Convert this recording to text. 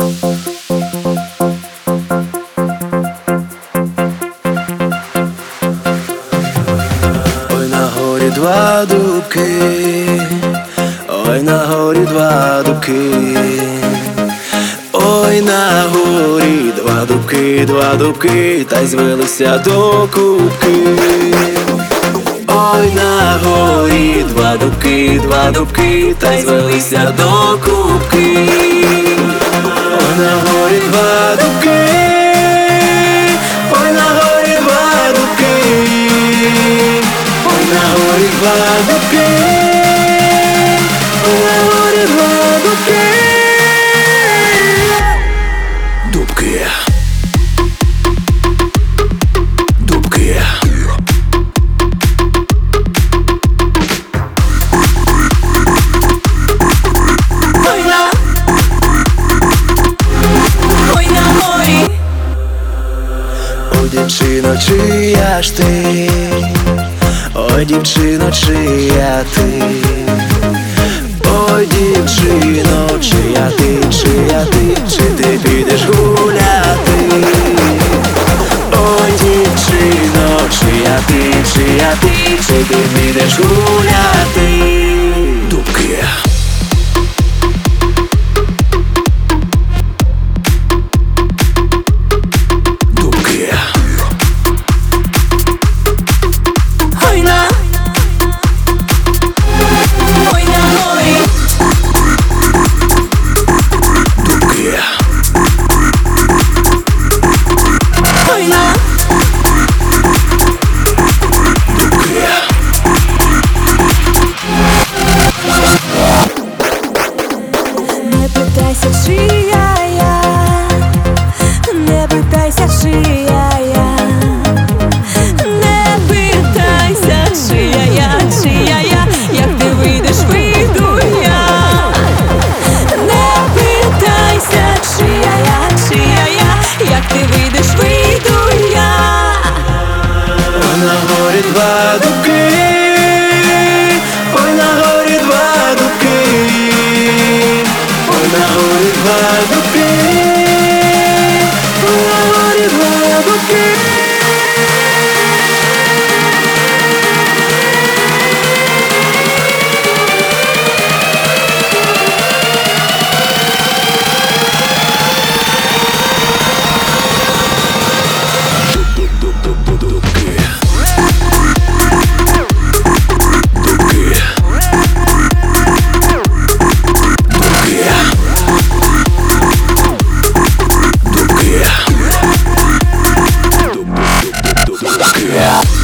Ой, на горі два дубки, ой, на горі два дубки, ой, на горі два дубки, та й звелися до кубки. Ой, на горі два дубки, та й звелися до кубки. Ой, на горі два дубки, ой, на горі два дубки, ой, на горі два дубки, ой, на горі два дубки. Дубки. Дубки. Ой, дівчино, чия ж ти? Ой, дівчино, чия ти? Ой, дівчино, чия ти, чия ти? Чи ти підеш гуляти? Ой, дівчино, чия ти, чия ти? Чи ти підеш гуляти? Дубки. Не питайся, чия я, не питайся, чия я, не питайся, чия я, як ти вийдеш, вийду я. Не питайся, чия я, як ти вийдеш, вийду я. Ой, на горі два дубки, ой, на горі два дубки, ой, на горі два дубки, ой, на горі два дубки. Yeah.